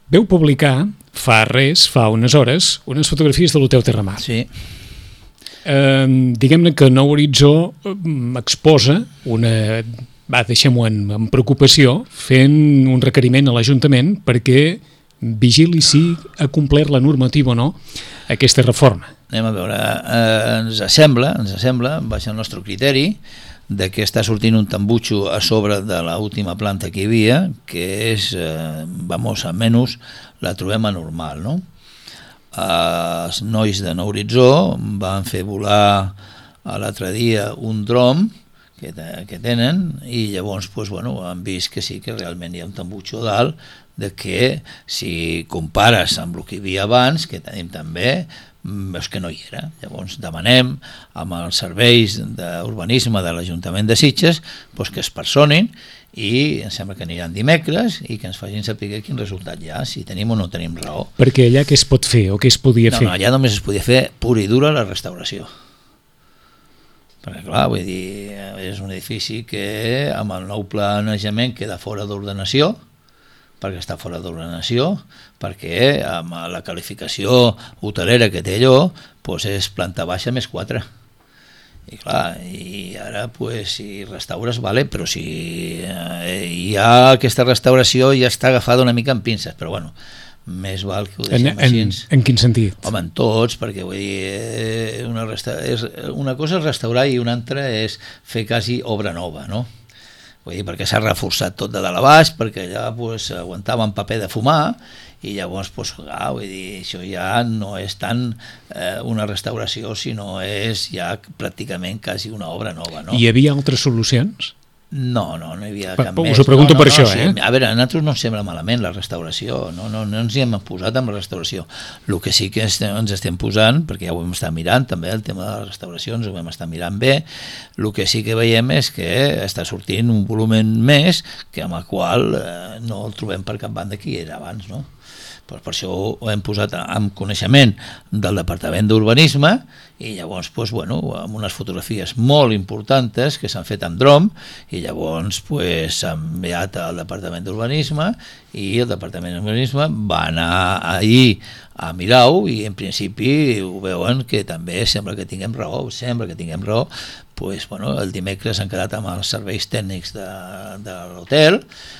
Veu publicar, fa unes hores, unes fotografies de l'Hotel Terramar. Sí. Diguem-ne que Nou Horitzó exposa una... deixem-ho en preocupació, fent un requeriment a l'Ajuntament perquè vigili si ha complert la normativa o no aquesta reforma. Anem a veure, ens sembla, baix el nostre criteri, de que està sortint un tambutxo a sobre de l'última planta que hi havia, que és, almenys la trobem anormal, no? Els nois de Nou Horitzó van fer volar l'altre dia un dron que tenen i llavors han vist que sí que realment hi ha un tambutxo dalt, de que si compares amb el que hi havia abans, que tenim també, veus que no hi era. Llavors demanem amb els serveis d'urbanisme de l'Ajuntament de Sitges que es personin i em sembla que aniran dimecres i que ens facin saber quin resultat hi ha, si tenim o no tenim raó. Perquè allà què es pot fer o què es podia fer? No, allà només es podia fer pura i dura la restauració. Perquè clar, vull dir, és un edifici que amb el nou planejament queda fora d'ordenació, perquè està fora d'ordenació, perquè amb la qualificació hotelera que té allò, és planta baixa més 4. I clar, i ara si restaures, vale, però si hi ha aquesta restauració ja està agafada una mica amb pinces, però bueno, més val que ho deixem així. En quin sentit? Home, en tots, perquè vull dir, una cosa és restaurar i una altra és fer quasi obra nova, no? Vull dir, perquè s'ha reforçat tot de dalt a baix, perquè allà aguantaven paper de fumar i llavors, vull dir, això ja no és tant una restauració, sinó és ja pràcticament quasi una obra nova, no? Hi havia altres solucions? No hi havia cap més. Us ho pregunto per això, sí. A veure, a nosaltres no ens sembla malament la restauració, no ens hi hem posat amb la restauració. El que sí que ens estem posant, perquè ja ho hem estat mirant també, el tema de les restauracions ho hem estat mirant bé, el que sí que veiem és que està sortint un volum més que amb el qual no el trobem per cap banda que hi era abans, no? Per això ho hem posat en coneixement del Departament d'Urbanisme i llavors, amb unes fotografies molt importants que s'han fet amb dron i llavors s'ha enviat al Departament d'Urbanisme i el Departament d'Urbanisme va anar ahir a mirar-ho i en principi ho veuen que també sembla que tinguem raó, el dimecres han quedat amb els serveis tècnics de l'hotel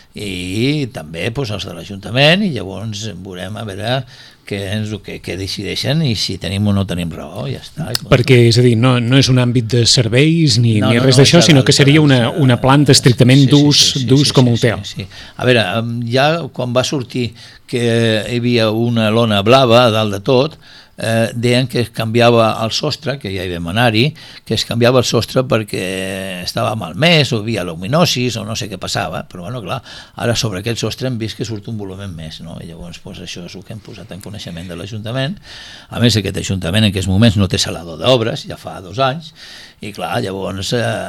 i també els de l'Ajuntament i llavors veurem a veure què decideixen i si tenim o no tenim raó, ja està. Perquè, és a dir, no és un àmbit de serveis ni res d'això, sinó que seria una planta estrictament d'ús com a hotel. A veure, ja quan va sortir que hi havia una lona blava a dalt de tot, deien que es canviava el sostre, que ja hi vam anar-hi, que es canviava el sostre perquè estava malmès o hi havia luminosis o no sé què passava, però clar, ara sobre aquest sostre hem vist que surt un volum més, no? I llavors això és el que hem posat en coneixement de l'Ajuntament. A més, aquest Ajuntament en aquests moments no té salador d'obres, ja fa 2 anys, i clar, llavors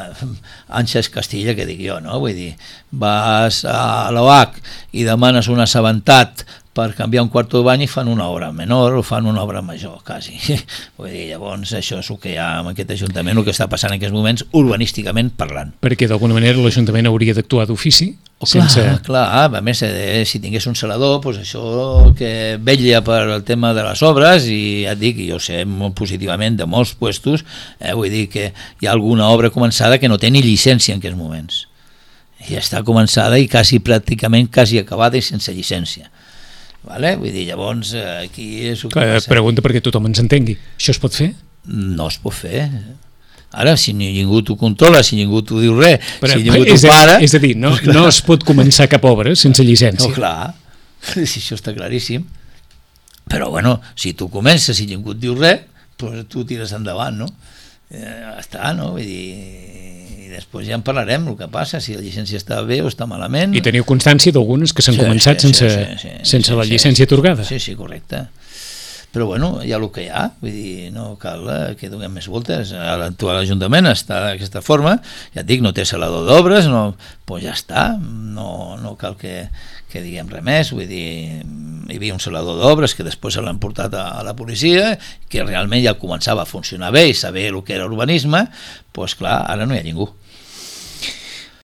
Àngels Castilla, que dic jo, no? Vull dir, vas a l'OAC i demanes un assabentat per canviar un quarto de bany i fan una obra menor o fan una obra major, quasi. Vull dir, llavors això és el que hi ha en aquest Ajuntament, el que està passant en aquests moments, urbanísticament parlant. Perquè d'alguna manera l'Ajuntament hauria d'actuar d'ofici? Clar, a més, si tingués un salador, això que vetlla per el tema de les obres, i ja et dic, jo sé molt positivament de molts puestos, vull dir que hi ha alguna obra començada que no té ni llicència en aquests moments. I està començada i pràcticament quasi acabada i sense llicència. Vale? Vull dir, llavors aquí és el que passa. Pregunta perquè tothom ens entengui. Això es pot fer? No es pot fer. Ara, si ningú t'ho controla, si ningú t'ho diu res, però, si ningú t'ho para... És a dir, no es pot començar cap obra sense llicència. No, clar, si això està claríssim. Però, si tu comences i ningú et diu res, tu tires endavant, no? Està, no? Vull dir... I després ja en parlarem el que passa, si la llicència està bé o està malament. I teniu constància d'algunes que s'han començat sense la llicència atorgada. Sí, correcte. Però hi ha el que hi ha, vull dir, no cal que donem més voltes. L'actual Ajuntament està d'aquesta forma, ja et dic, no té salador d'obres, ja està, no cal que diguem res més, vull dir, hi havia un salador d'obres que després se l'han portat a la policia, que realment ja començava a funcionar bé i saber el que era urbanisme, clar, ara no hi ha ningú.